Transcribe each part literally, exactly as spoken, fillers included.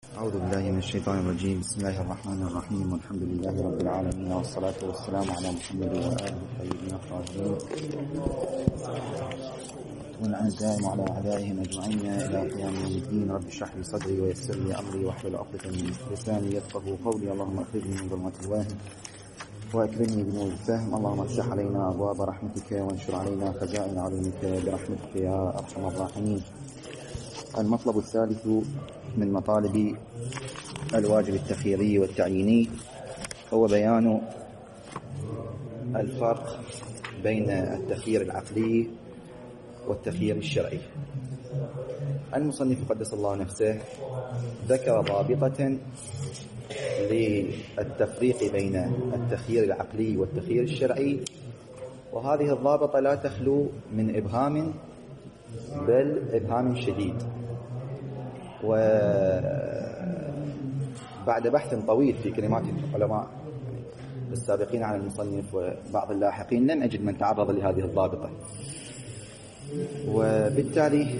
أعوذ بالله من الشيطان الرجيم. بسم الله الرحمن الرحيم، والحمد لله رب العالمين، والصلاة والسلام على محمد وآله الطيبين الطاهرين والأعزاء وعلى أعدائهم أجمعين إلى قيام يوم الدين. رب اشرح لي صدري ويسر لي أمري واحلل عقدة من لساني يفقهوا قولي. اللهم اخرجني من ظلمات الوهم وأكرمني بنور الفهم. اللهم افتح علينا أبواب رحمتك وانشر علينا خزائن علمك برحمتك يا أرحم الراحمين. المطلب الثالث من مطالب الواجب التخييري والتعييني هو بيان الفرق بين التخيير العقلي والتخيير الشرعي. المصنف قدس الله نفسه ذكر ضابطة للتفريق بين التخيير العقلي والتخيير الشرعي، وهذه الضابطة لا تخلو من إبهام، بل إبهام شديد. وبعد بحث طويل في كلمات العلماء السابقين على المصنف وبعض اللاحقين لم أجد من تعرض لهذه الضابطة، وبالتالي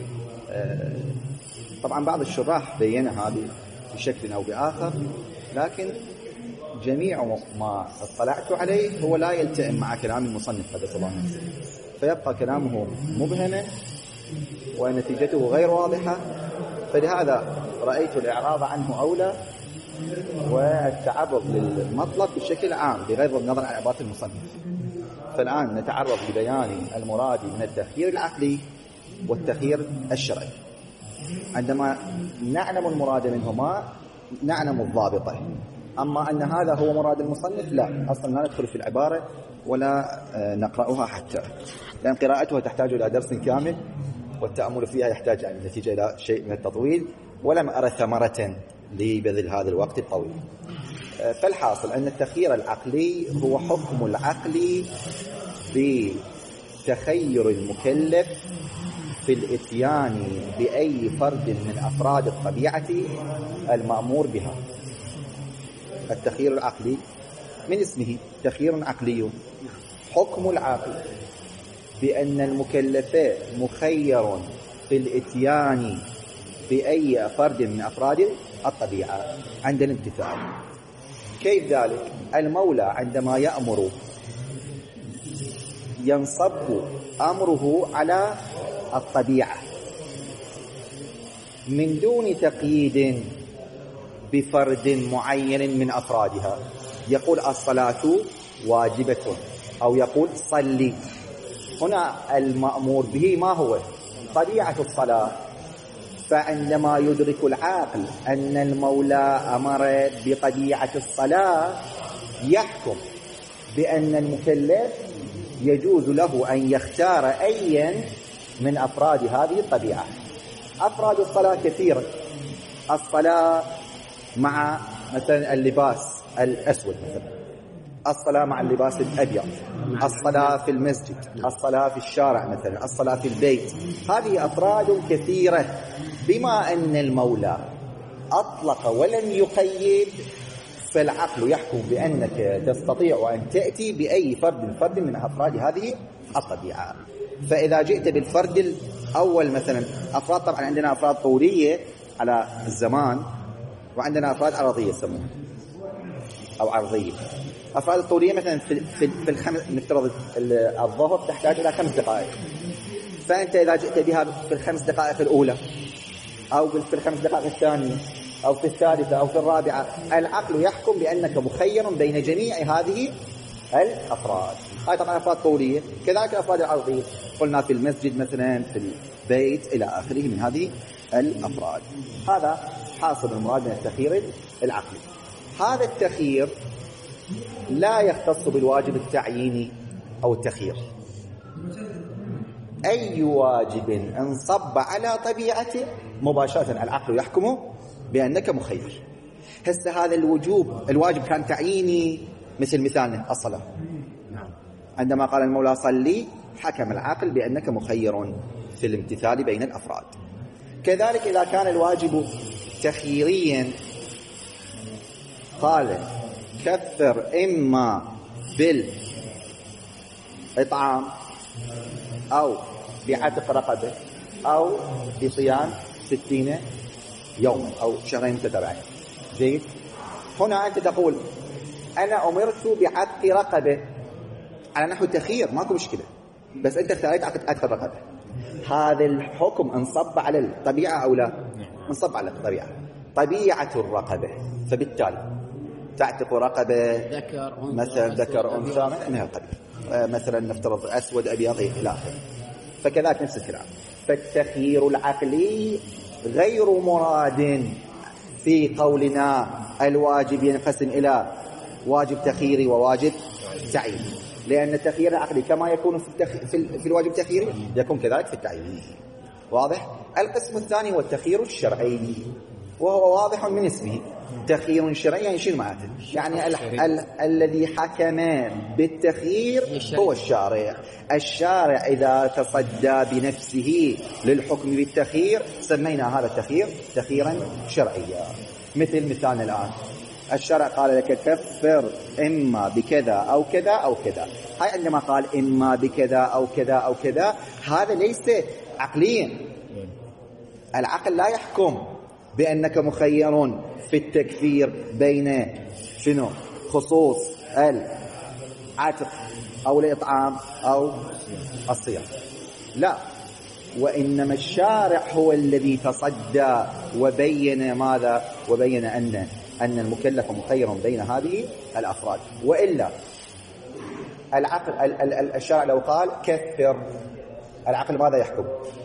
طبعا بعض الشراح بين هذه بشكل أو بآخر، لكن جميع ما اطلعت عليه هو لا يلتئم مع كلام المصنف قدس الله نفسه، فيبقى كلامه مبهما ونتيجته غير واضحة. فلهذا رأيت الإعراض عنه أولى والتعرض للمطلب بشكل عام بغض النظر عن عبارة المصنف. فالآن نتعرض لبيان المراد من التخيير العقلي والتخيير الشرعي. عندما نعلم المراد منهما نعلم الضابطة، أما أن هذا هو مراد المصنف لا، أصلا لا ندخل في العبارة ولا نقرأها حتى، لأن قراءتها تحتاج إلى درس كامل، والتأمل فيها يحتاج يعني نتيجة إلى شيء من التطويل، ولم أرى ثمرة لبذل هذا الوقت الطويل. فالحاصل أن التخيير العقلي هو حكم العقل بتخير المكلف في الاتيان بأي فرد من أفراد الطبيعة المأمور بها. التخيير العقلي من اسمه تخيير عقلي، حكم العقل بأن المكلف مخير في الاتيان بأي فرد من أفراد الطبيعة عند الامتثال. كيف ذلك؟ المولى عندما يأمر ينصب أمره على الطبيعة من دون تقييد بفرد معين من أفرادها. يقول الصلاة واجبة أو يقول صلي. هنا المأمور به ما هو؟ طبيعة الصلاة. فعندما يدرك العاقل أن المولى أمر بطبيعة الصلاة يحكم بأن المكلف يجوز له أن يختار أيا من أفراد هذه الطبيعة. أفراد الصلاة كثيرة. الصلاة مع مثلا اللباس الأسود مثلا، الصلاة مع اللباس الأبيض، الصلاة في المسجد، الصلاة في الشارع مثلا، الصلاة في البيت. هذه أفراد كثيرة. بما أن المولى أطلق ولم يقيد، فالعقل يحكم بأنك تستطيع أن تأتي بأي فرد فرد من أفراد هذه الطبيعة. فإذا جئت بالفرد الأول مثلا، أفراد طبعا عندنا أفراد طولية على الزمان، وعندنا أفراد عرضية يسمونها أو عرضية. أفراد الطولية مثلا في في في الخمس، نفترض الظهر تحتاج إلى خمس دقائق، فأنت إذا جئت بها في الخمس دقائق الأولى أو في الخمس دقائق الثانية أو في الثالثة أو في الرابعة، العقل يحكم بأنك مخير بين جميع هذه الأفراد. هاي طبعا أفراد طولية. كذلك الأفراد العرضية قلنا في المسجد مثلا، في البيت، إلى آخره من هذه الأفراد. هذا حاصل المراد من التخيير العقلي. هذا التخيير لا يختص بالواجب التعييني أو التخيير. أي واجب انصب على طبيعته مباشرة العقل يحكم بأنك مخير. هسه هذا الوجوب الواجب كان تعييني، مثل مثالنا الصلاة، عندما قال المولى صلي حكم العقل بأنك مخير في الامتثال بين الأفراد. كذلك إذا كان الواجب تخييريا قال كفر إما بالإطعام أو بعتق رقبة أو بصيام ستين يوما أو شهرين متتابعين. زين، هنا أنت تقول أنا أمرت بعتق رقبة على نحو التخيير، ماكو مشكلة، بس أنت اختاريت عتق الرقبة. هذا الحكم انصب على الطبيعة أو لا؟ انصب على الطبيعة، طبيعة الرقبة. فبالتالي تعتق رقبة مثلا ذكر أنثى من القبيل، مثلا نفترض أسود أبيض إلى آخره. فكذلك نفس الكلام. فالتخيير العقلي غير مراد في قولنا الواجب ينقسم إلى واجب تخييري وواجب تعييني، لأن التخيير العقلي كما يكون في, التخ... في, ال... في الواجب التخييري يكون كذلك في التعييني. واضح؟ القسم الثاني هو التخيير الشرعي، وهو واضح من اسمه تخيير شرعي. يعني شنو معناته؟ يعني ال... ال... الذي حكم بالتخيير هو الشارع. الشارع إذا تصدى بنفسه للحكم بالتخيير سمينا هذا التخيير تخييرا شرعيا. مثل مثالنا الآن، الشرع قال لك كفر إما بكذا أو كذا أو كذا. هاي عندما قال إما بكذا أو كذا أو كذا، هذا ليس عقليا. العقل لا يحكم بأنك مخير في التكفير بين شنو؟ خصوص العتق أو الإطعام أو الصيام، لا. وإنما الشارع هو الذي تصدى وبين ماذا؟ وبين أن أن المكلف مخير بين هذه الأفراد. وإلا العقل الشارع لو قال كفر، العقل ماذا يحكم؟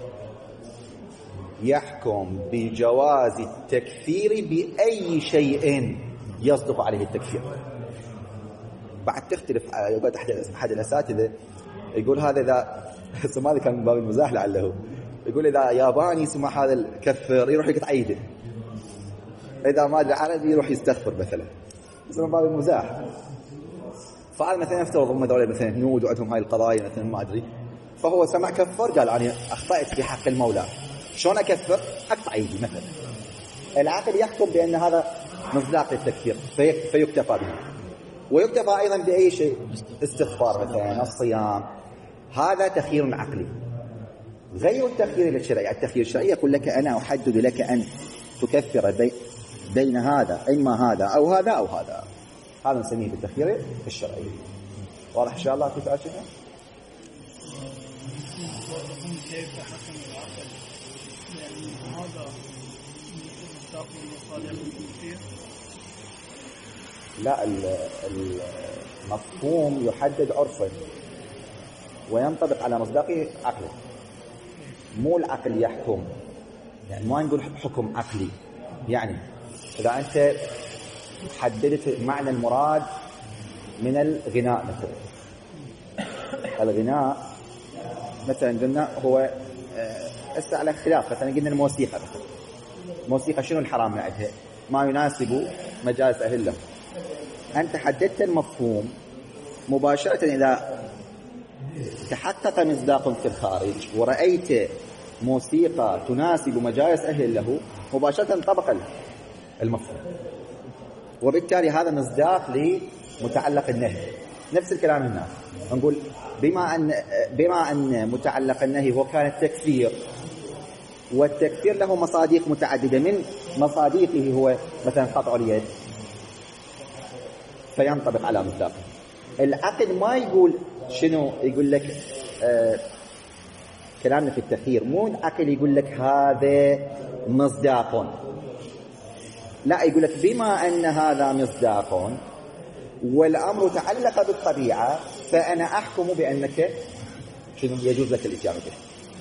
يحكم بجواز التكفير بأي شيء يصدق عليه التكفير. بعد تختلف. يقول أحد الأساتذة يقول هذا إذا سمع هذا كان من باب المزاح لعله، يقول إذا ياباني سمع هذا الكفر يروح يقطعيده، إذا ما أدري عربي يروح يستغفر مثلا، من باب المزاح. فعل مثلا يفترض هم دولة مثلا هنود وعندهم هاي القضايا مثلا ما أدري، فهو سمع كفر قال أنا أخطأت في حق المولى، شلون أكفر؟ أقطع يدي مثلا. العقل يحكم بأن هذا مصداق للتكفير فيكتفى به، ويكتفى أيضا بأي شيء، استغفار مثلا، الصيام. هذا تخيير عقلي غير التخيير الشرعي. التخيير الشرعي يقول لك أنا أحدد لك أن تكفر بي بين هذا، إما هذا أو هذا أو هذا. هذا نسميه بالتخيير الشرعي. واضح إن شاء الله؟ كيف أشوفه؟ كيف حكم العقل؟ يعني هذا مصداق المصالح الكفية؟ لا، المفهوم يحدد عرفا وينطبق على مصداقه عقله، مو العقل يحكم. يعني ما نقول حكم عقلي. يعني إذا أنت حددت معنى المراد من الغناء مثلا، الغناء مثلا قلنا هو هسه على اختلاف. مثلا قلنا الموسيقى مثلا، الموسيقى شنو الحرام من عندها؟ ما يناسب مجالس أهله. أنت حددت المفهوم مباشرة. إذا تحقق مصداق في الخارج ورأيت موسيقى تناسب مجالس أهل له، مباشرة انطبق المفهوم، وبالتالي هذا مصداق لمتعلق النهي. نفس الكلام هنا نقول بما أن بما أن متعلق النهي هو كان التكفير، والتكفير له مصاديق متعددة، من مصاديقه هو مثلا قطع اليد، فينطبق على مصداقه. العقل ما يقول شنو، يقول لك آه كلامنا في التخيير مو العقل يقول لك هذا مصداق، لا، يقول لك بما أن هذا مصداق والأمر تعلق بالطبيعة فأنا أحكم بأنك شنو يجوز لك الإتيان به.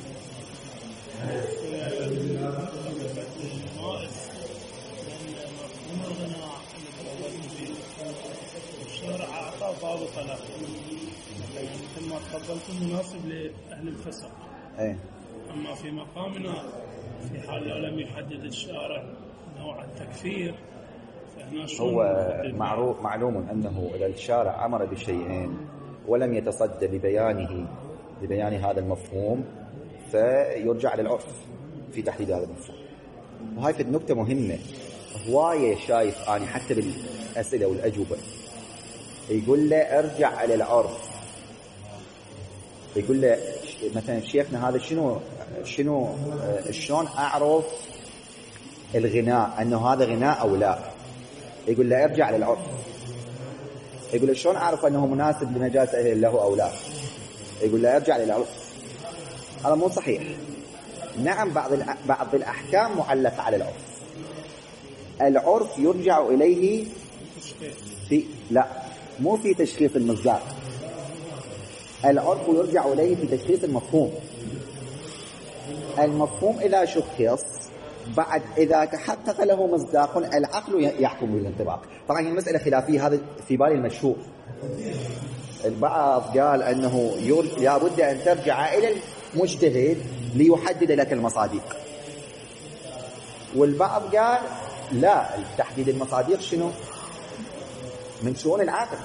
الشرع أعطى ضابط له، مثل ما تفضلت مناسب لأهل الفسق. أي. أما في مقامنا في حال لو لم يحدد الشارع نوع التكفير، هو معروف معلوم أنه إذا الشارع أمر بشيئين ولم يتصدى لبيانه لبيان هذا المفهوم فيرجع للعرف في تحديد هذا المفهوم. وهاي في النقطة مهمة هواية. شايف أنا حتى بالأسئلة والأجوبة يقول له ارجع على العرف، يقول له مثلا شيخنا هذا شنو شنو شلون أعرف الغناء أنه هذا غناء أو لا، يقول لا ارجع للعرف. يقول شلون أعرف أنه مناسب لنجاسة له أو لا؟ يقول لا ارجع للعرف. هذا مو صحيح. نعم بعض بعض الأحكام معلقة على العرف. العرف يرجع إليه في لا مو في تشخيص المصداق، العرف يرجع إليه في تشخيص المفهوم. المفهوم إذا شخص بعد إذا تحقق له مصداق العقل يحكم بالانطباق. طبعا هي المسألة خلافية، هذا في بالي المشهور. البعض قال أنه لابد أن ترجع إلى المجتهد ليحدد لك المصادق، والبعض قال لا، تحديد المصادق شنو؟ من شؤون العقل،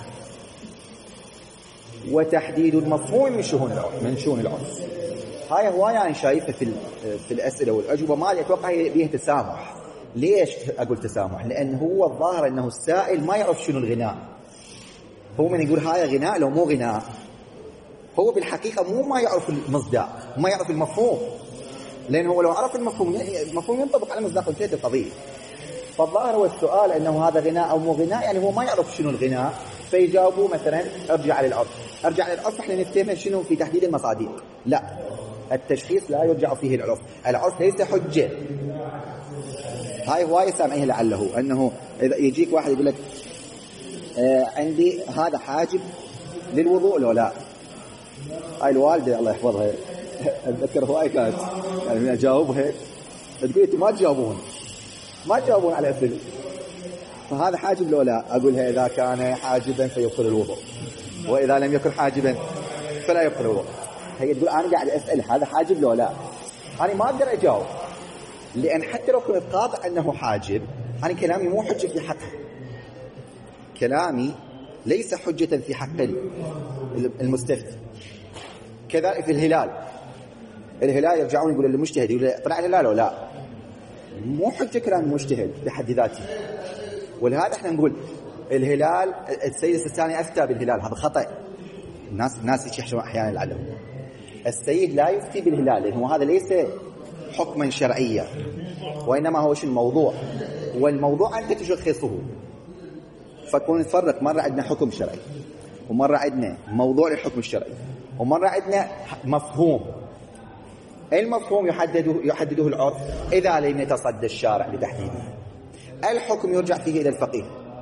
وتحديد المفهوم من شؤون العرف من شؤون العرف. هاي هواية أنا شايفة في في الأسئلة والأجوبة مالي أتوقع بيها تسامح. ليش أقول تسامح؟ لأن هو الظاهر أنه السائل ما يعرف شنو الغناء. هو من يقول هاي غناء لو مو غناء، هو بالحقيقة مو ما يعرف المصداق، ما يعرف المفهوم، لأن هو لو عرف المفهوم المفهوم ينطبق على المصداق وانتهت القضية. فالظاهر هو السؤال أنه هذا غناء أو مو غناء، يعني هو ما يعرف شنو الغناء، فيجاوبوا مثلا ارجع للعرف. ارجع للعرف احنا نتهم شنو في تحديد المصادق. لا، التشخيص لا يرجع فيه العرف. العرف ليس حجة. هاي هواية سامعيه لعله أنه إذا يجيك واحد يقول لك آه عندي هذا حاجب للوضوء لو لا. هاي الوالدة الله يحفظها أتذكر هواية كانت يعني من أجاوبها تقول أنتم ما تجاوبون ما تجاوبون على أسئلة، فهذا حاجب لو لا. أقولها إذا كان حاجبا فيبطل الوضوء، وإذا لم يكن حاجبا فلا يبطل الوضوء. هي تقول أنا قاعد أسأل هذا حاجب لو لا، أنا ما أقدر أجاوب، لأن حتى لو كنت قاطع أنه حاجب أنا كلامي مو حجة في حقه، كلامي ليس حجة في حق المستفتي. كذلك في الهلال، الهلال يرجعون يقولوا للمجتهد يقول طلع الهلال ولا لا، مو حجة كلام المجتهد بحد ذاته. ولهذا احنا نقول الهلال السيد السيستاني أفتى بالهلال، هذا خطأ. الناس الناس يحشون أحيانا لعلهم السيد لا يفتي بالهلال، لأنه هذا ليس حكما شرعيا، وإنما هو شيء الموضوع، والموضوع أنت تشخصه. فكون نفرق، مرة عندنا حكم شرعي، ومرة عندنا موضوع للحكم الشرعي، ومرة عندنا مفهوم. المفهوم يحدده يحدده العرف إذا لم يتصدى الشارع لتحديده. الحكم يرجع فيه إلى الفقيه،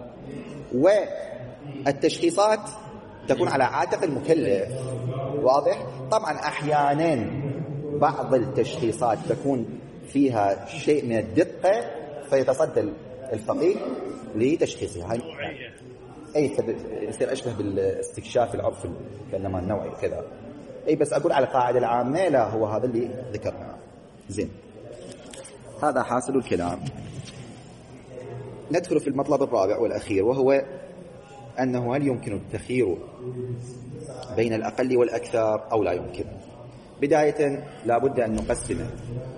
والتشخيصات تكون على عاتق المكلف. واضح؟ طبعا أحيانا بعض التشخيصات تكون فيها شيء من الدقة فيتصدى الفقيه لتشخيصها. هاي أي يصير أشبه بالاستكشاف العرف كلام النوعي كذا. أي بس أقول على القاعدة العامة لا، هو هذا اللي ذكرناه. زين، هذا حاصل الكلام. ندخل في المطلب الرابع والأخير، وهو أنه هل يمكن التخيير بين الأقل والأكثر أو لا يمكن. بداية لابد أن نقسم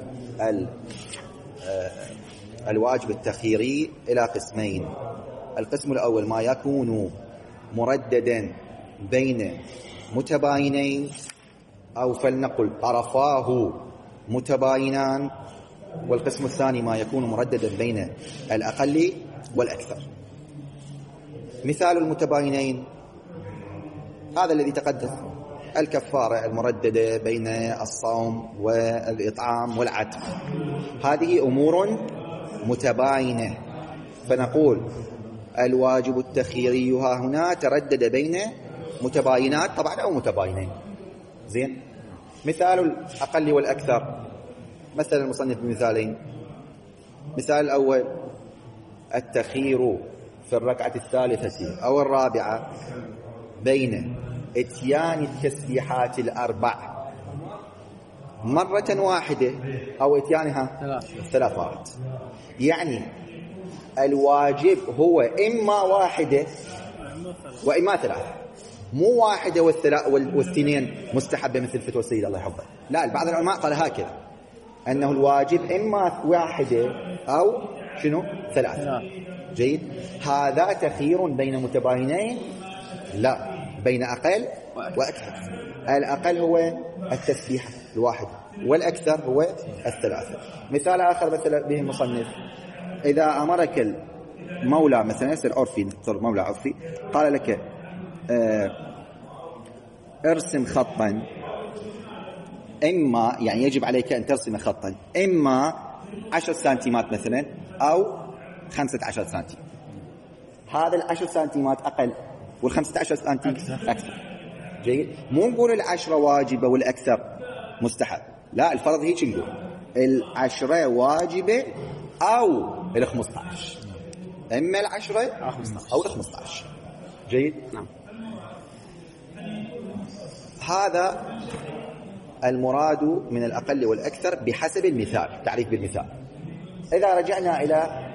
الواجب التخييري إلى قسمين. القسم الأول ما يكون مرددا بين متباينين، أو فلنقل طرفاه متباينان. والقسم الثاني ما يكون مرددا بين الأقل والأكثر. مثال المتباينين هذا الذي تقدم، الكفارة المرددة بين الصوم والإطعام والعتق، هذه أمور متباينة، فنقول الواجب التخييري ها هنا تردد بين متباينات طبعا أو متباينين. زين، مثال الأقل والأكثر، مثل المصنف بمثالين. مثال الأول التخيير في الركعة الثالثة أو الرابعة بين اتيان التسبيحات الأربع مرة واحدة أو اتيانها ثلاث مرات. يعني الواجب هو إما واحدة وإما ثلاثة، مو واحدة والثنين مستحبة مثل فتوى السيد الله يحفظه. لا، بعض العلماء قال هكذا، أنه الواجب إما واحدة أو شنو ثلاثة. جيد، هذا تخيير بين متباينين؟ لا، بين أقل وأكثر. الأقل هو التسبيحة الواحدة، والأكثر هو الثلاثة. مثال آخر مثلا به المصنف، إذا أمرك المولى مثلا يصير عرفي، نختار مولى عرفي، قال لك اه ارسم خطا، إما يعني يجب عليك أن ترسم خطا إما عشر سنتيمات مثلا أو خمسة عشر سنتيم. هذا العشر سنتيمات أقل والخمسة عشر سنتيم أكثر. جيد. مو نقول العشرة واجبة والأكثر مستحب، لا، الفرض هيك نقول العشرة واجبة أو الخمسة عشر، إما العشرة أو الخمسة عشر. جيد. نعم. هذا المراد من الأقل والأكثر بحسب المثال، تعريف بالمثال. إذا رجعنا إلى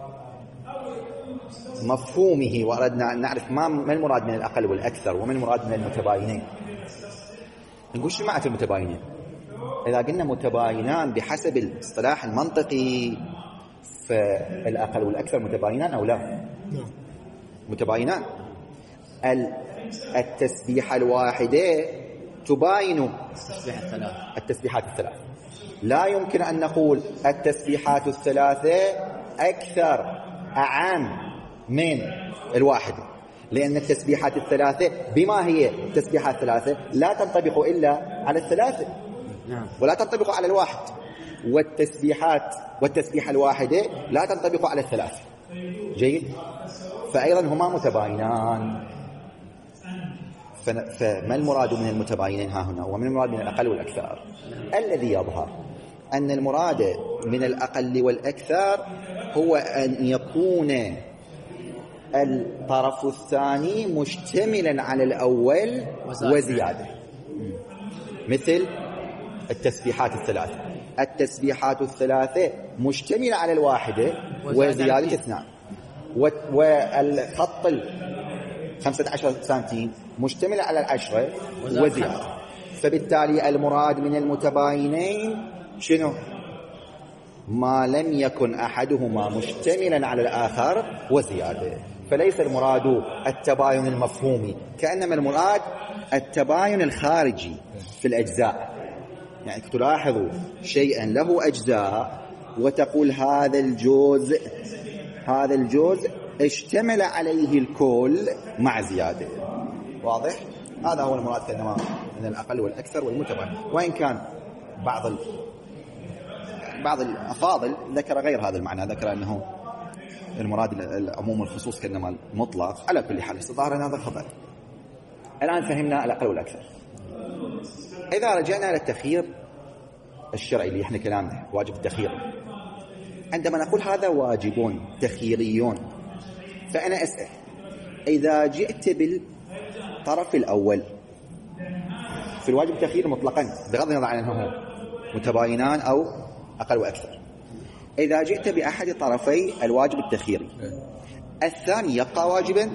مفهومه وأردنا أن نعرف ما المراد من الأقل والأكثر وما المراد من المتباينين، نقول شو معنى المتباينين؟ إذا قلنا متباينان بحسب الاصطلاح المنطقي، فالأقل والأكثر متباينان أو لا؟ متباينان. التسبيحة الواحدة تباين التسبيحات الثلاث. لا يمكن أن نقول التسبيحات الثلاثة أكثر أعام من الواحدة، لأن التسبيحات الثلاثة بما هي التسبيحات الثلاثة لا تنطبق إلا على الثلاثة ولا تنطبق على الواحد، والتسبيحات والتسبيحة الواحدة لا تنطبق على الثلاثة. جيد. فأيضا هما متباينان. فما المراد من المتباينين ها هنا ومن المراد من الأقل والأكثر؟ الذي يظهر أن المراد من الأقل والأكثر هو أن يكون الطرف الثاني مشتملا على الأول وزيادة، مثل التسبيحات الثلاثة. التسبيحات الثلاثة مشتملة على الواحدة وزيادة اثنان، والخط خمسة عشر سنتيم مشتمل على العشرة وزيادة. فبالتالي المراد من المتباينين شنو؟ ما لم يكن أحدهما مشتملا على الآخر وزيادة. فليس المراد التباين المفهومي، كأنما المراد التباين الخارجي في الأجزاء. يعني تلاحظ شيئا له أجزاء وتقول هذا الجزء هذا الجزء اشتمل عليه الكل مع زيادة. واضح؟ هذا هو المراد كأنما من الأقل والأكثر والمتباين. وإن كان بعض ال... بعض الأفاضل ذكر غير هذا المعنى، ذكر أنه المراد العموم والخصوص كأنما المطلق. على كل حال ظاهر هذا خطأ. الآن فهمنا الأقل والأكثر. إذا رجعنا إلى التخيير الشرعي اللي احنا كلامنا واجب التخيير، عندما نقول هذا واجبون تخييريون، فأنا أسأل إذا جئت بالطرف الأول في الواجب التخيير مطلقا بغض النظر عن أنه متباينان أو أقل وأكثر، إذا جئت بأحد طرفي الواجب التخييري الثاني يبقى واجبا؟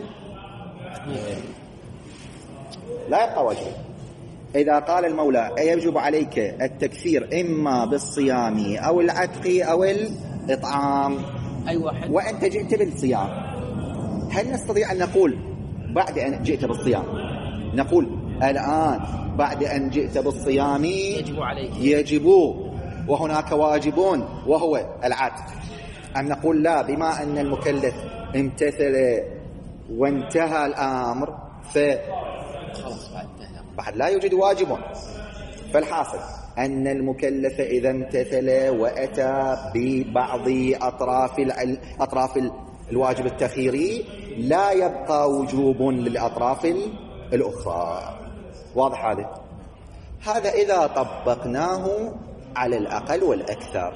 لا يبقى واجبا. إذا قال المولى يجب عليك التكثير إما بالصيام أو العتق أو الإطعام، أي واحد، وأنت جئت بالصيام، هل نستطيع أن نقول بعد أن جئت بالصيام نقول الآن بعد أن جئت بالصيام يجب عليك يجب وهناك واجبون وهو العتق، أم نقول لا، بما أن المكلف امتثل وانتهى الأمر خلاص بعد لا يوجد واجب؟ فالحاصل أن المكلف إذا امتثل وأتى ببعض أطراف أطراف الواجب التخييري لا يبقى وجوب للأطراف الأخرى. واضح هذا؟ هذا إذا طبقناه على الأقل والأكثر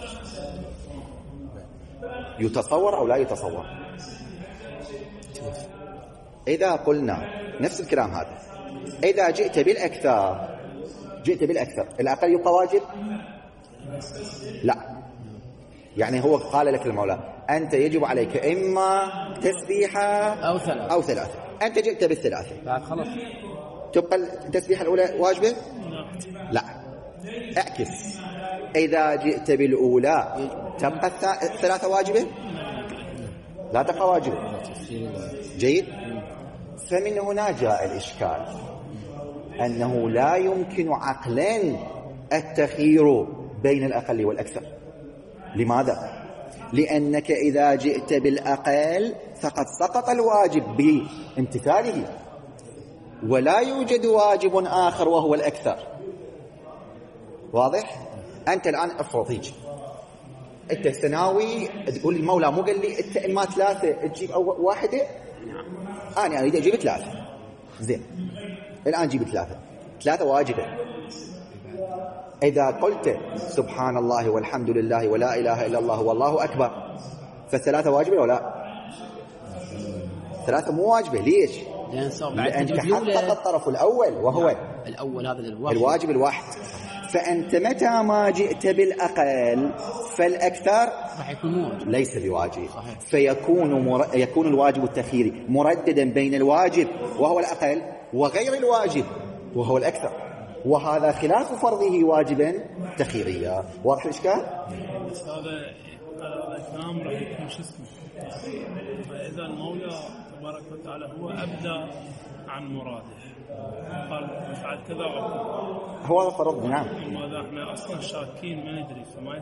يتصور أو لا يتصور؟ إذا قلنا نفس الكلام هذا، إذا جئت بالأكثر جئت بالأكثر الأقل يبقى واجب؟ لا. يعني هو قال لك المولى أنت يجب عليك إما تسبيحة أو ثلاثة أو ثلاثة، أنت جئت بالثلاثة بعد خلاص تبقى التسبيحة الأولى واجبة؟ لا، اعكس، إذا جئت بالأولى تبقى الثلاثة واجبة؟ لا تبقى واجبة. جيد. فمن هنا جاء الإشكال أنه لا يمكن عقلا التخيير بين الأقل والأكثر. لماذا؟ لأنك إذا جئت بالأقل فقد سقط الواجب بامتثاله، ولا يوجد واجب آخر وهو الأكثر. واضح؟ أنت الآن افرض هيك، أنت سناوي تقول المولى مو قال لي أنت ما ثلاثة تجيب أو واحدة؟ أنا أريد أجيب ثلاثة. زين، الآن جيب ثلاثة، ثلاثة واجبة. إذا قلت سبحان الله والحمد لله ولا إله إلا الله والله أكبر فالثلاثة واجبة ولا لا؟ ثلاثة مو واجبة. ليش؟ لأن تحقق الطرف الأول وهو الأول هذا الواحد. الواجب الواحد. فأنت متى ما جئت بالأقل فالأكثر راح يكون ليس بواجب، فيكون مر... يكون الواجب التخييري مرددا بين الواجب وهو الأقل وغير الواجب وهو الأكثر، وهذا خلاف فرضه واجبا تخييريا. واضح الإشكال؟ بس هذا الكلام راح يكون شو اسمه، فإذا المولى تبارك وتعالى هو أبدى عن مراده قال افعل كذا وكذا، هو هذا فرض. نعم. وماذا احنا اصلا شاكين ما ندري، فما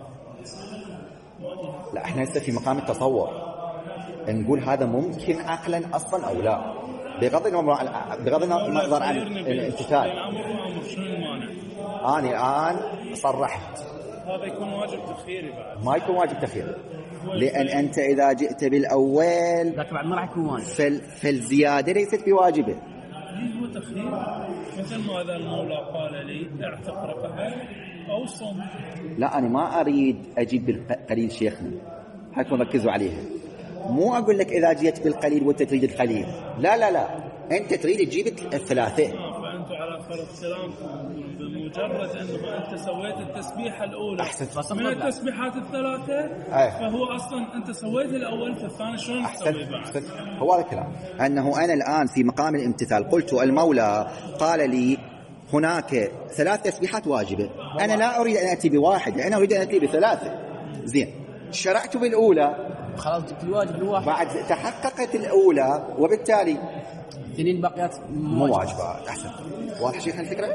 لا احنا هسه في مقام التصور نقول هذا ممكن عقلا اصلا او لا، بغض النظر بغض النظر عن الامتثال. شنو المانع؟ انا الان صرحت هذا يكون واجب تخييري بعد، ما يكون واجب تخييري، لان انت اذا جئت بالاول لكن بعد ما راح يكون واجب، فال... فالزياده ليست بواجبه. هو تخيير مثل ما هذا المولى قال لي اعتق رقبه او صم. لا انا ما اريد اجيب بالقليل شيخنا، حكم ركزوا عليها. مو اقول لك اذا جيت بالقليل وانت تريد القليل، لا لا لا، انت تريد تجيب الثلاثه. فانتم على فرض كلامكم بمجرد انه انت سويت التسبيحه الاولى من التسبيحات الثلاثه أيه. فهو اصلا انت سويت الاول فالثاني شلون تسوي بعد؟ هو هذا الكلام، انه انا الان في مقام الامتثال قلت المولى قال لي هناك ثلاث تسبيحات واجبه، انا لا اريد ان اتي بواحده، انا اريد ان اتي بثلاثه. زين، شرعت بالاولى خلاص جبت الواجب الواحد، بعد تحققت الاولى وبالتالي اثنين باقيات مو واجبات. احسن. واضح شيخنا الفكره؟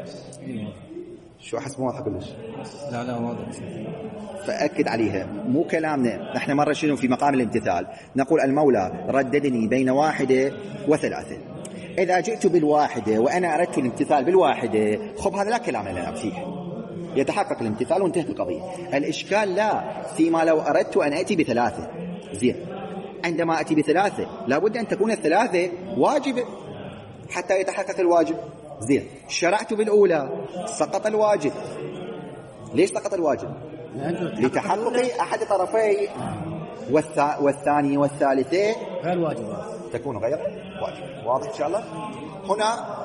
شو احس مو واضح كلش؟ لا لا واضح. فأكد عليها، مو كلامنا نحن مرة شنو في مقام الامتثال نقول المولى رددني بين واحدة وثلاثة. إذا جئت بالواحدة وأنا أردت الامتثال بالواحدة، خب هذا لا كلام لنا فيه، يتحقق الامتثال وانتهت القضية. الإشكال لا فيما لو أردت أن أتي بثلاثة. زين، عندما أتي بثلاثة لابد أن تكون الثلاثة واجبة حتى يتحقق الواجب. زين، شرعت بالأولى سقط الواجب. ليش سقط الواجب؟ لتحقق أحد طرفي والث... والثاني والثالثة غير واجب، تكون غير واجب. واضح إن شاء الله؟ هنا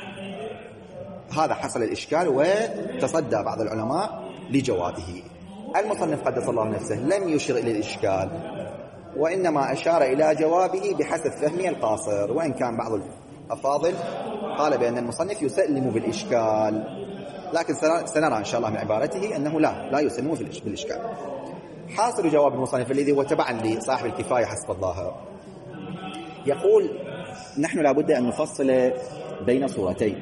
هذا حصل الإشكال وتصدى بعض العلماء لجوابه. المصنف قدس الله نفسه لم يشر إلى الإشكال، وإنما أشار إلى جوابه بحسب فهمه القاصر، وإن كان بعض الأفاضل قال بأن المصنف يسلم بالإشكال، لكن سنرى إن شاء الله من عبارته أنه لا لا يسلم بالإشكال. حاصل جواب المصنف الذي هو تبعا لصاحب الكفاية حسب الظاهر يقول نحن لابد أن نفصل بين صورتين.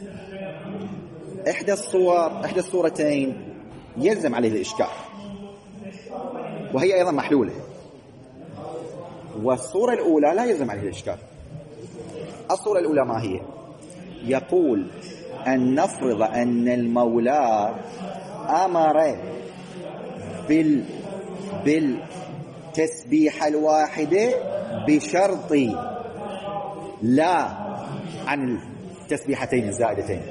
إحدى الصور إحدى الصورتين يلزم عليه الإشكال وهي أيضا محلولة، والصورة الأولى لا يلزم عليه الإشكال. الصورة الأولى ما هي؟ يقول أن نفرض أن المولى أمر بال بالتسبيح الواحدة بشرط لا عن التسبيحتين الزائدتين،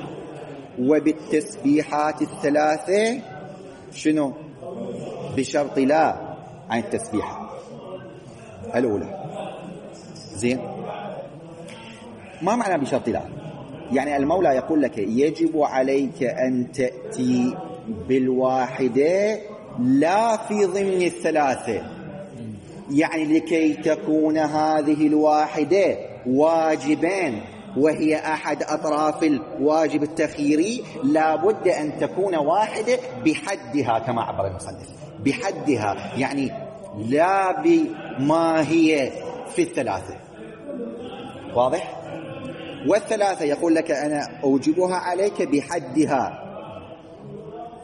وبالتسبيحات الثلاثة شنو؟ بشرط لا عن التسبيحة الأولى. زين، ما معنى بشرط لا؟ يعني المولى يقول لك يجب عليك أن تأتي بالواحدة لا في ضمن الثلاثة، يعني لكي تكون هذه الواحدة واجبان وهي أحد أطراف الواجب التخييري لابد أن تكون واحدة بحدها كما عبر المصنف، بحدها يعني لا بما هي في الثلاثة. واضح؟ والثلاثة يقول لك أنا أوجبها عليك بحدها،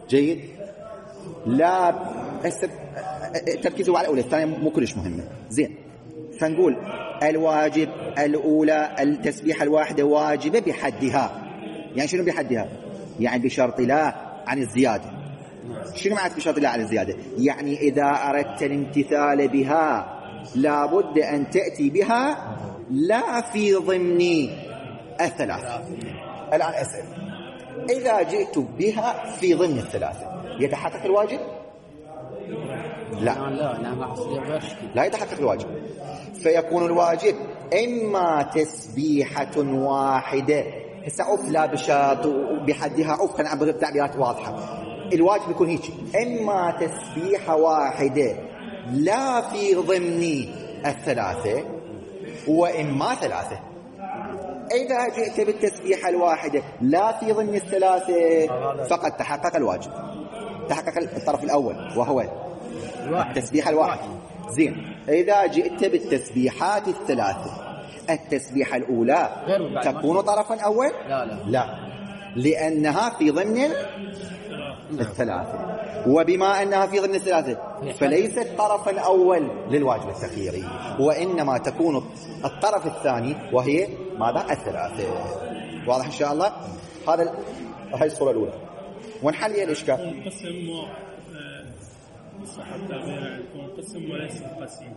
جيد. لا تركيزوا على الأولى، الثانية مو كلش مهمة. زين، فنقول الواجب الأولى التسبيحة الواحدة واجبة بحدها. يعني شنو بحدها؟ يعني بشرط لا عن الزيادة. شنو معنى بشرط لا عن الزيادة؟ يعني إذا أردت الامتثال بها لابد أن تأتي بها لا في ضمن الثلاثة. الآن أسأل، إذا جئت بها في ضمن الثلاثة يتحقق الواجب؟ لا لا لا يتحقق الواجب. فيكون الواجب إما تسبيحة واحدة، هسه لا بشرط بحدها، أوف كان عبر تعبيرات واضحة. الواجب يكون هيك، إما تسبيحة واحدة لا في ضمن الثلاثة، وإما ثلاثة. إذا جئت بالتسبيحة الواحدة لا في ضمن الثلاثة فقد تحقق الواجب، تحقق الطرف الأول وهو التسبيحة الواحدة. زين، إذا جئت بالتسبيحات الثلاثة التسبيحة الأولى تكون طرفا أول؟ لا لا لا، لأنها في ضمن الثلاثة، وبما أنها في ضمن الثلاثة فليست طرفا أول للواجب التخييري، وإنما تكون الطرف الثاني وهي ماذا؟ الثلاثة. واضح إن شاء الله؟ هذا هاي الصورة الأولى. ونحل الإشكال. القسم و صح التعبير يكون قسم وليس قسيم،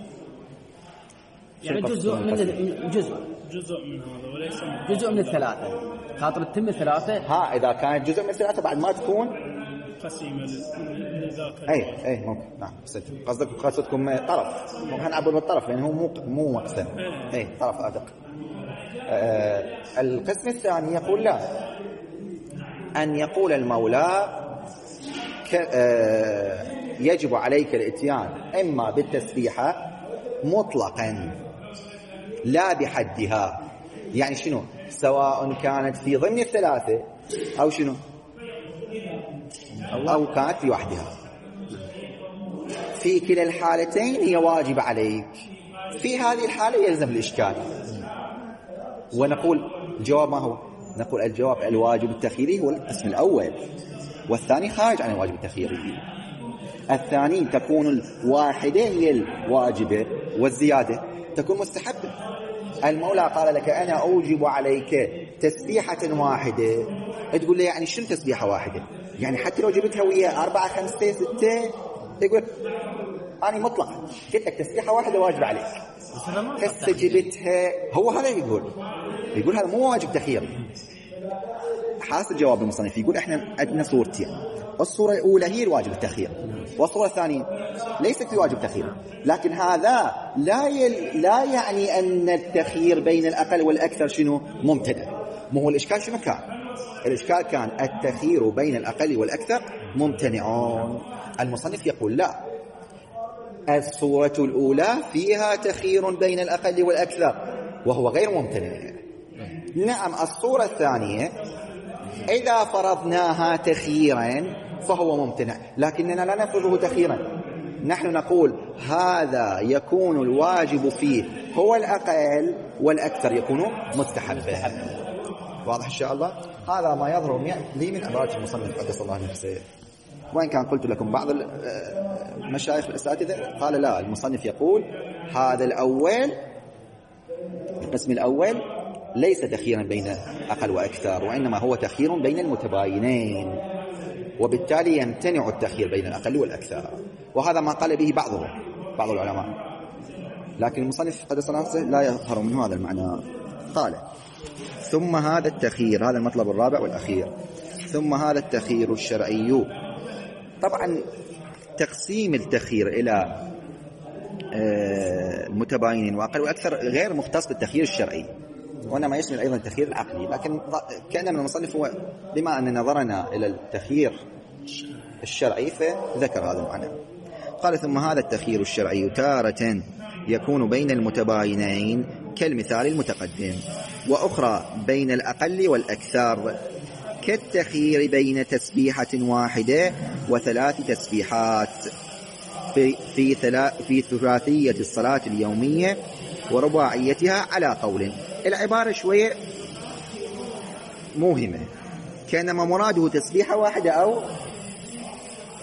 يعني جزء من جزء جزء من هذا وليس جزء من الثلاثة. خاطر تتم الثلاثة، ها إذا كانت جزء من الثلاثة بعد ما تكون قسيمة لذاك. أي أي ممكن. نعم قصدك قصدكم طرف، ممكن نعبر بالطرف لأنه مو مو مقسم. أي طرف أدق. آه القسم الثاني يقول لا، أن يقول المولى آه يجب عليك الاتيان إما بالتسبيحة مطلقا لا بحدها. يعني شنو؟ سواء كانت في ضمن الثلاثة أو شنو أو كانت في وحدها، في كلا الحالتين هي واجب عليك. في هذه الحالة يلزم الإشكال. ونقول الجواب ما هو؟ نقول الجواب الواجب التخييري هو القسم الأول، والثاني خارج عن الواجب التخييري. الثاني تكون الواحدة هي الواجبة والزيادة تكون مستحبة. المولى قال لك أنا أوجب عليك تسبيحة واحدة، تقول لي يعني شنو تسبيحة واحدة؟ يعني حتى لو جبتها ويا أربعة خمسة ستة يقول أنا مطلق قلت لك تسبيحة واحدة واجب عليك، هسه جبتها. هو هذا يقول يقول هذا مو واجب تخييري. حاصل جواب المصنف يقول احنا عندنا صورتين، الصورة الأولى هي الواجب التخيير، والصورة الثانية ليست في واجب تخيير. لكن هذا لا يل... لا يعني أن التخيير بين الأقل والأكثر شنو ممتنع. مو هو الإشكال شنو كان؟ الإشكال كان التخيير بين الأقل والأكثر ممتنعون. المصنف يقول لا، الصورة الأولى فيها تخيير بين الأقل والأكثر وهو غير ممتنع. نعم الصورة الثانية إذا فرضناها تخييرا فهو ممتنع، لكننا لا نفرضه تخييرا. نحن نقول هذا يكون الواجب فيه هو الأقل والأكثر يكون مستحبا. واضح إن شاء الله؟ هذا ما يظهر لي من عبارة المصنف قدس الله نفسه، وإن كان قلت لكم بعض المشايخ الأساتذة قال لا، المصنف يقول هذا الأول القسم الأول ليس تخييرا بين أقل وأكثر، وإنما هو تخيير بين المتباينين، وبالتالي يمتنع التخيير بين الأقل والأكثر. وهذا ما قال به بعضهم بعض العلماء، لكن المصنف قدس الله نفسه لا يظهر منه هذا المعنى. قال ثم هذا التخيير، هذا المطلب الرابع والأخير، ثم هذا التخيير الشرعي. طبعا تقسيم التخيير إلى المتباينين وأقل وأكثر غير مختص بالتخيير الشرعي، وإنما يشمل أيضا التخيير العقلي. لكن كان من المصنف هو بما أن نظرنا إلى التخيير الشرعي فذكر هذا المعنى. قال ثم هذا التخيير الشرعي تارة يكون بين المتباينين كالمثال المتقدم، وأخرى بين الأقل والأكثر كالتخيير بين تسبيحة واحدة وثلاث تسبيحات في في, في ثلاثية الصلاة اليومية ورباعيتها على قول. العبارة شوية موهمة، كأنما مراده تسبيحة واحدة أو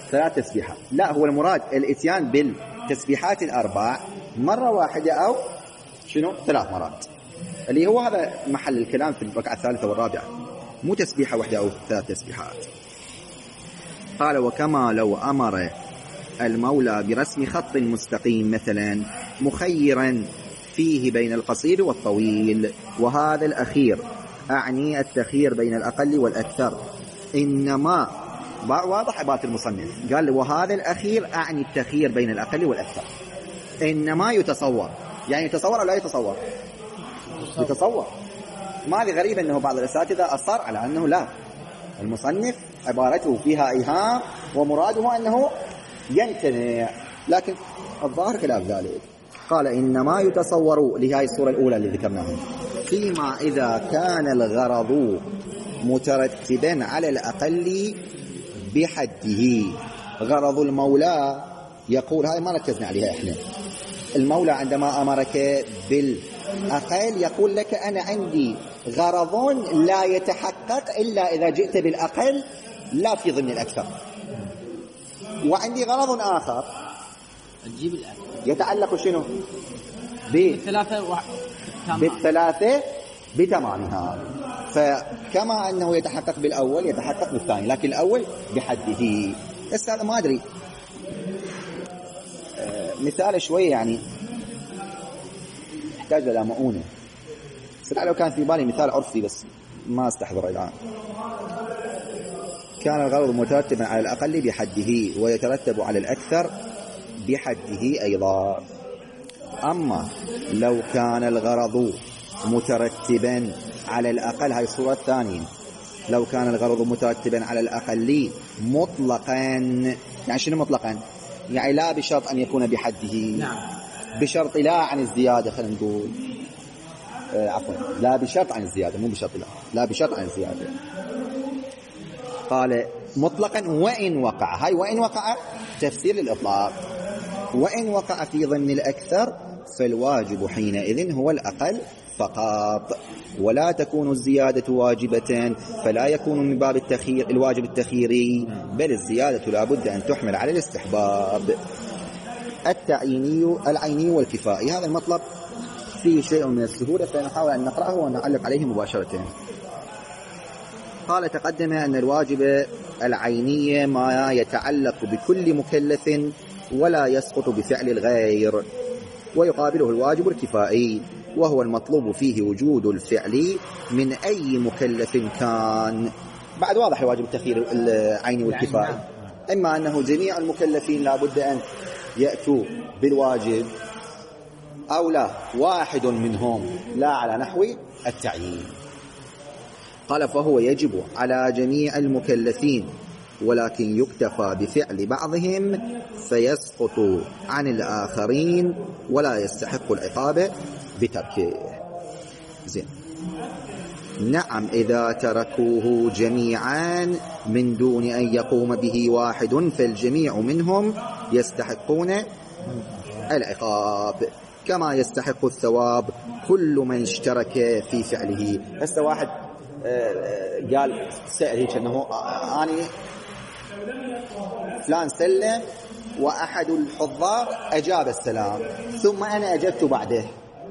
ثلاث تسبيحات. لا، هو المراد الاتيان بالتسبيحات الأربع مرة واحدة أو شنو ثلاث مرات، اللي هو هذا محل الكلام في الركعة الثالثة والرابعة، مو تسبيحة واحدة أو ثلاث تسبيحات. قال وكما لو أمر المولى برسم خط مستقيم مثلا مخيرا فيه بين القصير والطويل، وهذا الأخير أعني التخيير بين الأقل والأكثر، إنما واضح عبارة المصنف، قال وهذا الأخير أعني التخيير بين الأقل والأكثر، إنما يتصور، يعني يتصور أو لا يتصور؟ يتصور. ما لي غريب أنه بعض الأساتذة أصر على أنه لا، المصنف عبارته فيها إيهام ومراده أنه يمتنع، لكن الظاهر خلاف ذلك. قال إنما يتصور لهذه الصورة الأولى اللي ذكرناها، فيما إذا كان الغرض مترتبا على الأقل بحده. غرض المولى يقول، هاي ما ركزنا عليها إحنا، المولى عندما أمرك بالأقل يقول لك أنا عندي غرض لا يتحقق إلا إذا جئت بالأقل لا في ضمن الأكثر، وعندي غرض آخر تجيب الأقل يتعلق شنو بالثلاثة و... بالثلاثة بتمامها، فكما أنه يتحقق بالأول يتحقق بالثاني، لكن الأول بحده. بس هذا ما أدري، مثال شوية يعني يحتاج إلى مؤونة، صراحة لو كان في بالي مثال عرفي بس ما استحضر الآن. كان الغرض مترتبا على الأقل بحده ويترتب على الأكثر بحده أيضا. أما لو كان الغرض مترتبا على الأقل، هاي الصورة الثانية، لو كان الغرض مترتبا على الأقل مطلقا، يعني شنو مطلقا؟ يعني لا بشرط أن يكون بحده، نعم. بشرط لا عن الزيادة، خلينا نقول آه عفوا لا بشرط عن الزيادة، مو بشرط لا لا بشرط عن الزيادة. قال مطلقا وإن وقع، هاي وإن وقع تفسير للإطلاق، وإن وقع في ضمن الأكثر فالواجب حينئذ هو الأقل فقط، ولا تكون الزيادة واجبة، فلا يكون من باب التخيير الواجب التخييري، بل الزيادة لا بد أن تحمل على الاستحباب. التعييني العيني والكفائي، هذا المطلب فيه شيء من السهولة، فنحاول أن نقرأه ونعلق عليه مباشرة. قال تقدم أن الواجب العيني ما يتعلق بكل مكلف ولا يسقط بفعل الغير، ويقابله الواجب الكفائي، وهو المطلوب فيه وجود الفعل من أي مكلف كان. بعد واضح الواجب التخيير العيني والكفائي، إما أنه جميع المكلفين لا بد أن يأتوا بالواجب، أو لا واحد منهم لا على نحو التعيين. قال فهو يجب على جميع المكلفين، ولكن يكتفى بفعل بعضهم فيسقط عن الآخرين ولا يستحق العقاب بتركه. زين. نعم إذا تركوه جميعا من دون أن يقوم به واحد فالجميع منهم يستحقون العقاب كما يستحق الثواب كل من اشترك في فعله. هسه واحد قال سأل هيك أنه أنا فلان سلم وأحد الحضار أجاب السلام ثم أنا أجبت بعده،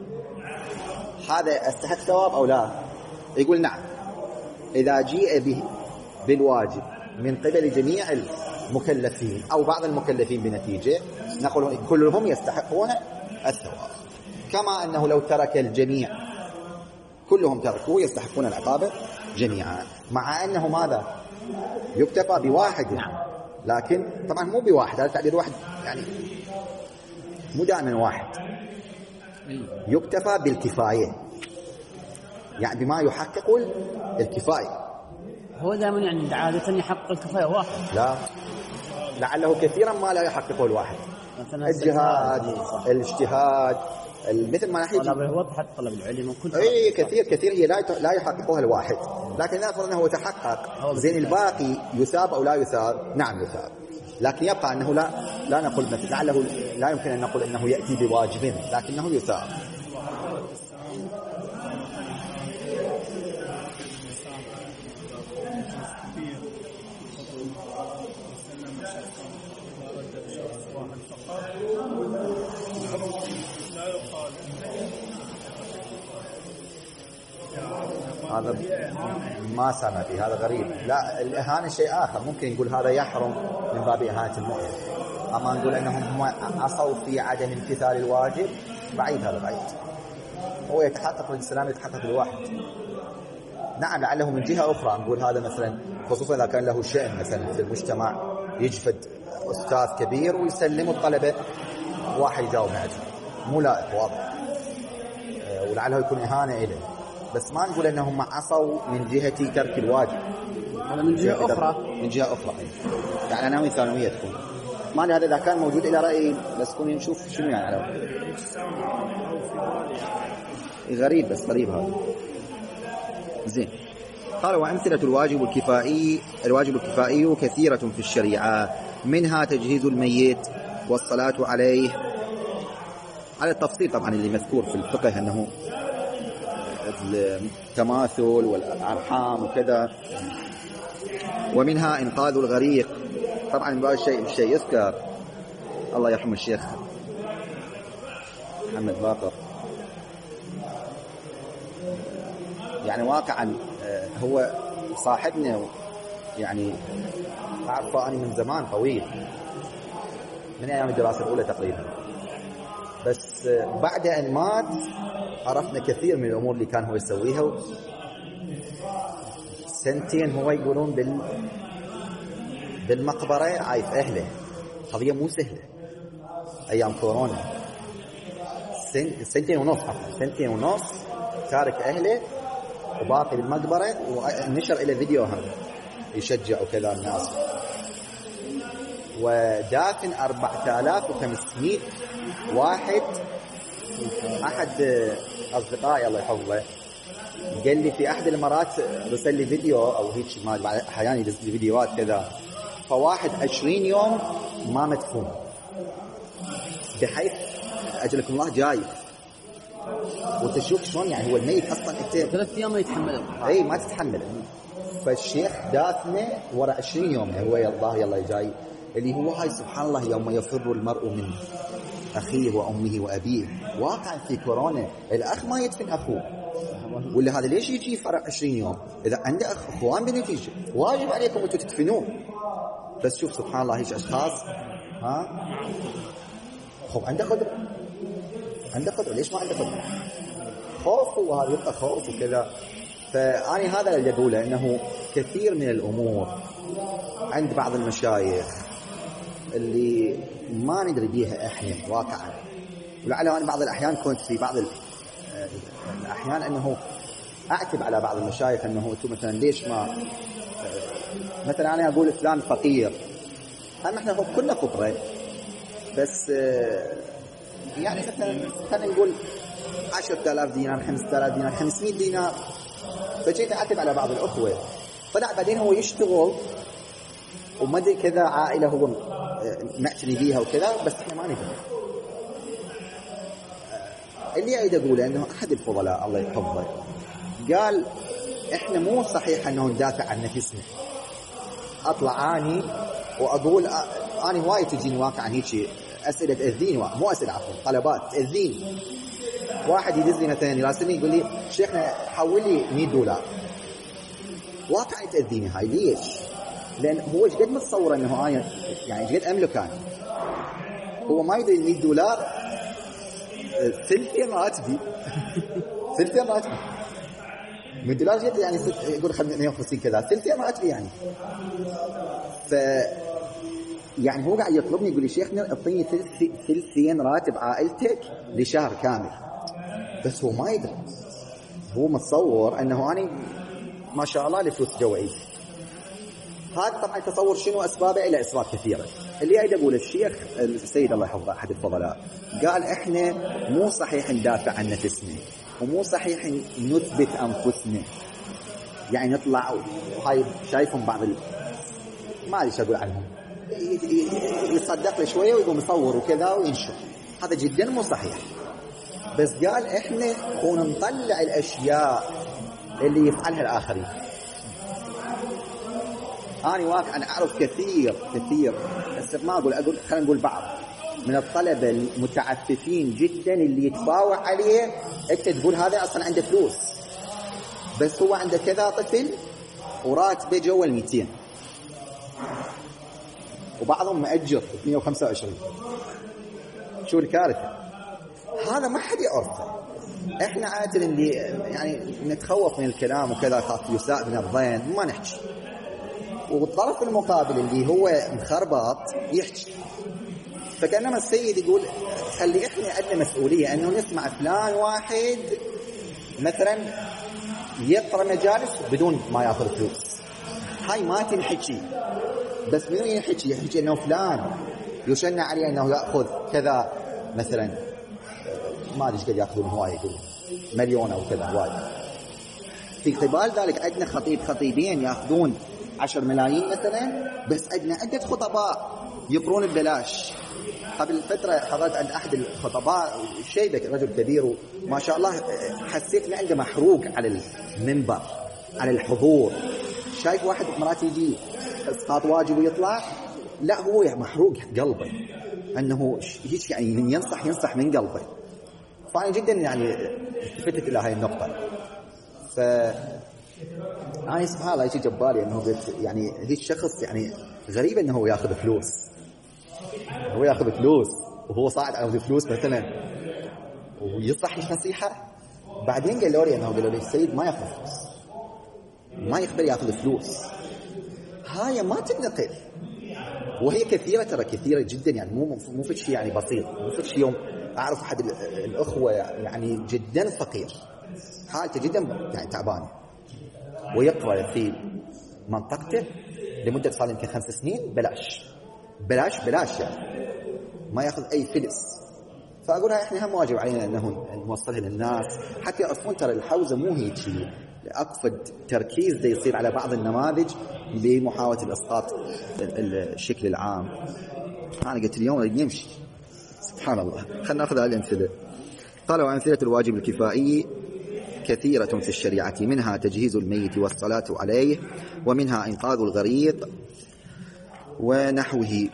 هذا أستحق ثواب أو لا؟ يقول نعم، إذا جيء به بالواجب من قبل جميع المكلفين أو بعض المكلفين بنتيجة نقول كلهم يستحقون الثواب، كما أنه لو ترك الجميع كلهم تركوه يستحقون العقاب جميعا، مع أنه ماذا يكتفى بواحد، لكن طبعا مو بواحد، هذا تعبير واحد يعني مو دائما واحد، يكتفى بالكفاية، يعني بما يحقق الكفاية. هو دائما يعني عادة يحقق الكفاية واحد، لا لعله كثيرا ما لا يحققه الواحد، الجهاد الاجتهاد مثل ما نحكي طلب الوضح طلب العلم وكل اي كثير كثير هي لا لا يحققها الواحد، لكن نفرض انه تحقق زين الباقي يثاب او لا يثاب، نعم يثاب، لكن يبقى انه لا لا نقول مثل لعله لا يمكن ان نقول انه ياتي بواجب لكنه يثاب. واحد فقط لا يقال هذا ما سمع فيه، هذا غريب. لا، الإهانة شيء آخر، ممكن نقول هذا يحرم من باب إهانة المؤمن. أما نقول أنهم هم عصوا في عدم امتثال الواجب، بعيد، هذا بعيد. هو يتحقق الإسلام، يتحقق الواحد. نعم، لعله من جهة أخرى نقول هذا مثلا، خصوصا إذا كان له شأن مثلا في المجتمع، يجفد أستاذ كبير ويسلم الطلبة واحد يجاوب معه، مو لائق، واضح، ولعله يكون إهانة إليه. بس ما نقول أنهم عصوا من جهة ترك الواجب، هذا من جهة أخرى، من جهة أخرى. يعني ثانوية ثانوية تكون ما هذا إذا كان موجود إلى رأيي، بس كوني نشوف شنو يعني على غريب، بس غريب هذا. زين. قال وأمثلة الواجب الكفائي الواجب الكفائي كثيرة في الشريعة، منها تجهيز الميت والصلاة عليه، على التفصيل طبعا اللي مذكور في الفقه أنه التماثل والأرحام وكذا. ومنها إنقاذ الغريق، طبعا من باب الشيء الشيء يذكر، الله يرحم الشيخ محمد باقر، يعني واقعا هو صاحبنا، يعني أعرفه أنا من زمان طويل، من أيام الدراسة الأولى تقريبا، بس بعد أن مات عرفنا كثير من الأمور اللي كان هو يسويها. سنتين هو يقولون بال بالمقبرة عايف أهله، قضية مو سهلة أيام كورونا، سن... سنتين ونص سنتين ونص تارك أهله وباقي بالمقبرة، ونشر إلى فيديو هم يشجع وكذا الناس، ودافن أربعة آلاف وخمسمائة واحد. أحد أصدقائي الله يحفظه قال لي في أحد المرات رسل لي فيديو أو هيك، ما أحيانا يدز لي فيديوهات كذا، فواحد عشرين يوم ما مدفون، بحيث أجلكم الله جاي، وتشوف شلون يعني هو الميت أصلا أنت ثلاث أيام ما يتحمل، أي ما تتحمل. فالشيخ دافنه ورا عشرين يوم، هو يلا يلا جاي، اللي هو هاي سبحان الله يوم يفر المرء من أخيه وأمه وأبيه. واقعا في كورونا الأخ ما يدفن أخوه، ولا هذا ليش يجي فرع عشرين يوم؟ إذا عنده أخ أخوان بنتيجة واجب عليكم أنتم تدفنوه. بس شوف سبحان الله هيك أشخاص، ها خب عنده قدرة، عنده قدرة، ليش ما عنده قدرة؟ خوف، وهذا يبقى خوف وكذا. فأنا هذا اللي أقوله، أنه كثير من الأمور عند بعض المشايخ اللي ما ندري بيها إحنا واقعا، ولعله أنا بعض الأحيان كنت في بعض الأحيان أنه أعتب على بعض المشايخ أنه أنتم مثلا ليش ما، مثلا أنا أقول فلان فقير، أما إحنا كلنا فقراء، بس يعني مثلا خلينا نقول عشرة آلاف دينار، خمسة آلاف دينار، خمسمائة دينار. فجيت أعتب على بعض الأخوة، طلع بعدين هو يشتغل وما ادري كذا، عائلة هو معتني بيها وكذا، بس احنا ما ندري. اللي أريد أقوله أنه أحد الفضلاء الله يحفظه قال احنا مو صحيح أنه ندافع عن نفسنا. أطلع أني وأقول أنا هواي تجيني واقعا هيك أسئلة تأذيني، مو أسئلة عفوا، طلبات تأذيني. واحد يدز لي مثلا يراسلني يقول لي شيخنا حول لي مئة دولار، واقعا تأذيني هاي. ليش؟ لأن هو جد متصور أنه أنا يعني جد أملك أنا، هو ما يدري مئة دولار ثلثين راتبي ثلثين راتبي مئة دولار جد يعني يقول خلينا مئة وخمسين كذا، ثلثين راتبي يعني. ف يعني هو قاعد يطلبني يقول لي شيخنا اعطيني ثلثين راتب عائلتك لشهر كامل، بس هو ما يدري، هو متصور أنه أنا ما شاء الله لفلوس جوعي. هذا طبعا تصور شنو أسبابه؟ إلى أسباب كثيرة. اللي أريد أقول الشيخ السيد الله يحفظه أحد الفضلاء قال إحنا مو صحيح ندافع عن نفسنا، ومو صحيح نثبت أنفسنا، يعني نطلع وهاي شايفهم بعض ال... ما أدري شو أقول عنهم، يصدق لي شوية ويقوم يصور وكذا وينشر، هذا جدا مو صحيح. بس قال إحنا كون نطلع الأشياء اللي يفعلها الآخرين، أنا واقع أنا أعرف كثير كثير بس ما أقول أقول خلينا نقول بعض من الطلبة المتعففين جدا اللي يتفاوع عليه أنت تقول هذا أصلا عنده فلوس بس هو عنده كذا طفل وراتبه جوا الميتين وبعضهم مأجر مئة وخمسة وعشرين. شو الكارثة؟ هذا ما حد يعرفه. احنا عادة اللي يعني نتخوف من الكلام وكذا خاف يساء من الظن ما نحكي، والطرف المقابل اللي هو مخربط يحكي. فكأنما السيد يقول خلي احنا عندنا مسؤولية انه نسمع فلان واحد مثلا يقرأ مجالس بدون ما ياخذ فلوس، هاي ما تنحكي. بس منو يحكي؟ يحكي انه فلان يشنع عليه انه ياخذ كذا مثلا ما ادري ايش قد ياخذون هواي يقول مليون او كذا هواي. في قبال ذلك عندنا خطيب خطيبين ياخذون عشر ملايين مثلا، بس عندنا عدة خطباء يقرون ببلاش. قبل فترة حضرت عند أحد الخطباء شيبك رجل كبير وما شاء الله حسيت إن عنده محروق على المنبر على الحضور. شايف واحد مرات يجي إسقاط واجب ويطلع، لا هو محروق قلبه أنه هيك يعني من ينصح ينصح من قلبه. فأنا جدا يعني التفتت إلى هاي النقطة. ف أنا سبحان الله يجي جبالي أنه يعني هيك شخص يعني غريب أنه يأخذ فلوس، هو يأخذ فلوس وهو صاعد على فلوس مثلا ويصح نصيحة. بعدين قالوا لي أنه قالوا لي السيد ما يأخذ فلوس، ما يقبل يأخذ فلوس. هاي ما تنقل، وهي كثيرة ترى كثيرة جدا يعني مو مو في شيء يعني بسيط. مو في شيء يوم أعرف أحد الأخوة يعني جدا فقير حالته جدا يعني تعبانة ويقرأ في منطقته لمدة صار يمكن خمس سنين بلاش بلاش بلاش يعني ما يأخذ أي فلس. فأقولها إحنا هم واجب علينا أنه نوصلها للناس حتى يعرفون ترى الحوزة مو هيك شيء. أقصد تركيز ده يصير على بعض النماذج لمحاولة الإسقاط الشكل العام. أنا قلت اليوم يمشي سبحان الله. خلنا نأخذ هذه الأمثلة. قال وأمثلة الواجب الكفائي كثيرة في الشريعة، منها تجهيز الميت والصلاة عليه، ومنها إنقاذ الغريق ونحوه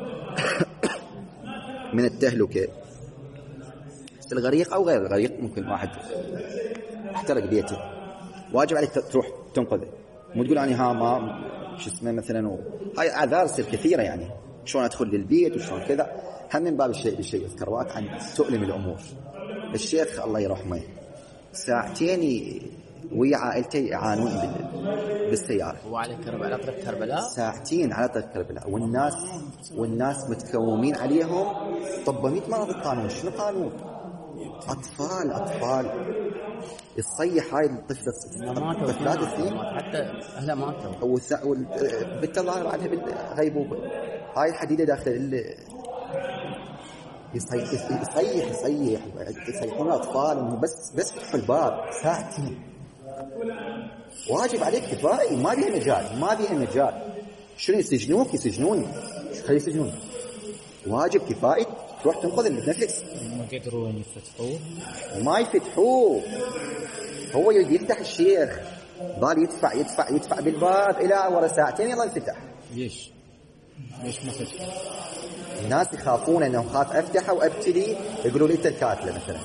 من التهلكة. الغريق أو غير الغريق ممكن واحد احترق بيته واجب عليك تروح تنقذه، مو تقول أنا ها ما شو اسمه مثلا و... هاي أعذار تصير كثيرة يعني شلون أدخل للبيت وشلون كذا. هم من باب الشيء بالشيء يذكر واقعا تؤلم الأمور. الشيخ الله يرحمه ساعتين ويا عائلته يعانون بالسيارة وعلى كربلاء على طريق كربلاء ساعتين على طريق كربلاء، والناس والناس متكومين عليهم. طب ميت مرض القانون شنو قانون؟ أطفال أطفال يصيح هاي الطفلة طفلات اثنين حتى أهلا ماتوا والبنت الله بعدها بالغيبوبة. هاي الحديدة داخل يصيح يصيح يصيح يصيحون الأطفال إنه بس بس فتحوا الباب ساعتين. واجب عليك كفاية ما بيها مجال ما بيها مجال. شنو يسجنوك؟ يسجنوني خلي يسجنوني. واجب كفاية تروح تنقذ بنفسك. ما يقدرون يفتحوه ما يفتحوه. هو يفتح الشيخ ضال يدفع يدفع يدفع بالباب إلى ورا ساعتين يلا يفتح. ليش ليش ما فتح؟ الناس يخافون أنه خاف أفتحه وأبتدي يقولوا لي تركاتله مثلا.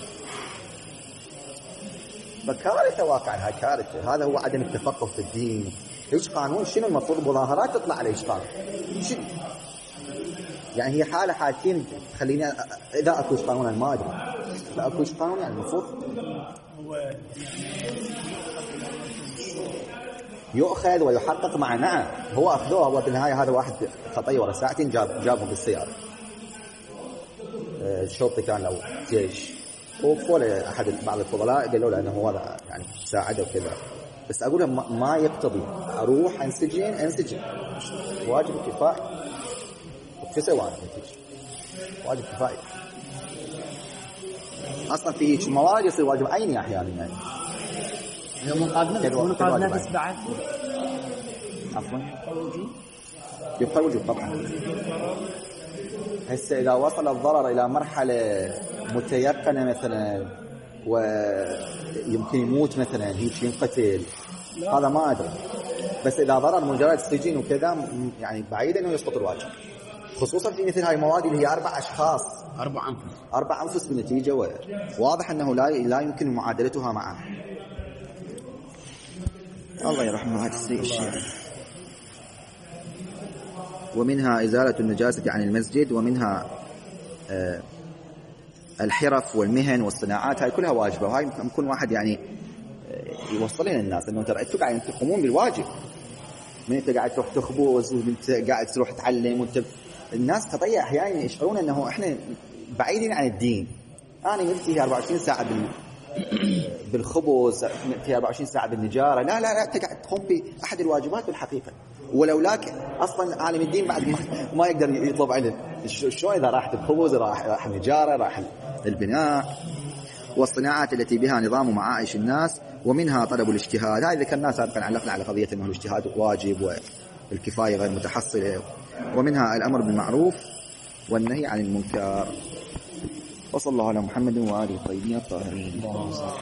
فكارثة واقعا هاي كارثة. هذا هو عدم التفقه في الدين. إيش قانون؟ شنو المفروض؟ مظاهرات تطلع على إيش قانون؟ شنو يعني؟ هي حالة حالتين خليني إذا أكو إيش قانون ما أدري. إذا أكو إيش قانون يعني المفروض يؤخذ ويحقق مع نعم. هو أخذوه هو بالنهاية هذا واحد خطي ورا ساعتين جاب جابهم بالسيارة. الشرطي كان أو جيش وقول أحد بعض الفضلاء قالوا له أنه هذا يعني ساعده وكذا. بس أقول ما يقتضي أروح أنسجن أنسجن. واجب كفاية وفي سواء واجب كفاية. أصلا في مواد يصير واجب عيني أحيانا يعني. يوم مقابلة مقابلة نفس بعد عفوا يبقى وجود طبعا. هسه إذا وصل الضرر إلى مرحلة متيقنة مثلا ويمكن يموت مثلا هيك ينقتل هذا ما أدري. بس إذا ضرر مجرد سجن وكذا يعني بعيد أنه يسقط الواجب، خصوصا في مثل هاي المواد اللي هي أربع أشخاص أربع أنفس أربع أنفس بالنتيجة، واضح أنه لا لا يمكن معادلتها معا. الله يرحمه هذا السيء الشيء. ومنها إزالة النجاسة عن المسجد، ومنها آه الحرف والمهن والصناعات، هاي كلها واجبة، وهاي ممكن واحد يعني آه يوصل لنا الناس أنه ترى أنتوا قاعدين تقومون بالواجب، من أنت قاعد تروح تخبز وأنت قاعد تروح تعلم وأنت الناس تضيع أحيانا يشعرون أنه إحنا بعيدين عن الدين. أنا ملتهي أربعة وعشرين ساعة بال بالخبز، ملتهي أربعة وعشرين ساعة بالنجارة، لا لا لا أنت قاعد تقوم بأحد الواجبات بالحقيقة، ولولاك أصلا عالم الدين بعد ما, ما يقدر يطلب علم. شو إذا راح الخبز، راح راح النجارة، راح البناء والصناعات التي بها نظام معايش الناس. ومنها طلب الاجتهاد، هذا ذكرناه سابقا، علقنا على قضية أنه الاجتهاد واجب والكفاية غير متحصلة. ومنها الأمر بالمعروف والنهي عن المنكر. وصلى الله على محمد وآله الطيبين الطاهرين.